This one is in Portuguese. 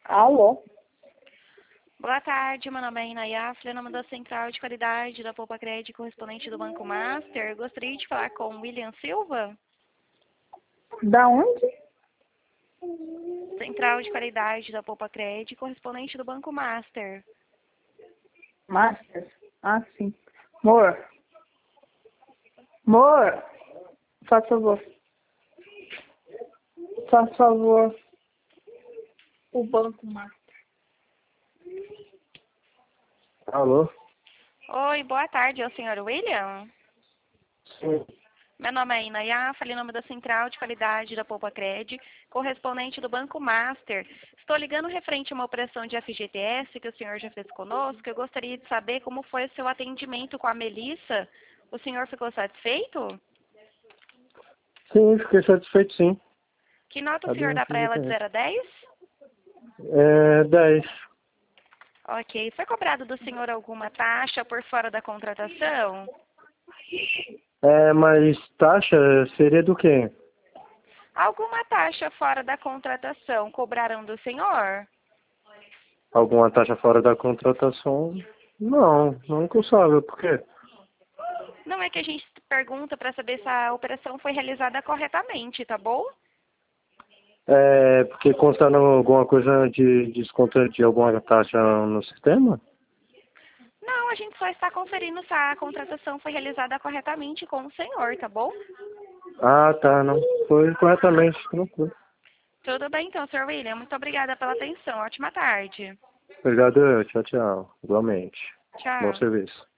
Alô? Boa tarde, meu nome é Inayá, nome da Central de Qualidade da Poupa Crédito, correspondente do Banco Master. Gostaria de falar com o William Silva, Da onde? Central de Qualidade da Poupa Crédito, correspondente do Banco Master. Master? Ah, sim. Amor. Amor. Faz favor. Faz favor. O Banco Master. Alô? Oi, boa tarde, é o senhor William? Sim. Meu nome é Inayá, falei em nome da Central de Qualidade da Poupa Crédito, correspondente do Banco Master. Estou ligando referente a uma operação de FGTS que o senhor já fez conosco. Eu gostaria de saber como foi o seu atendimento com a Melissa. O senhor ficou satisfeito? Sim, fiquei satisfeito, sim. Que nota o Cadê senhor o dá para ela de FGTS? 0 a 10? 10. Ok. Foi cobrado do senhor alguma taxa por fora da contratação? Mas taxa seria do quê? Alguma taxa fora da contratação cobraram do senhor? Alguma taxa fora da contratação? Não, não que eu saiba. Por quê? Não é que a gente pergunta para saber se a operação foi realizada corretamente, tá bom? Porque constando alguma coisa de desconto de alguma taxa no sistema? Não, a gente só está conferindo se a contratação foi realizada corretamente com o senhor, tá bom? Ah, tá, não. Foi corretamente, tranquilo. Tudo bem então, Sr. William. Muito obrigada pela atenção. Ótima tarde. Obrigado, tchau, tchau. Igualmente. Bom Tchau. serviço.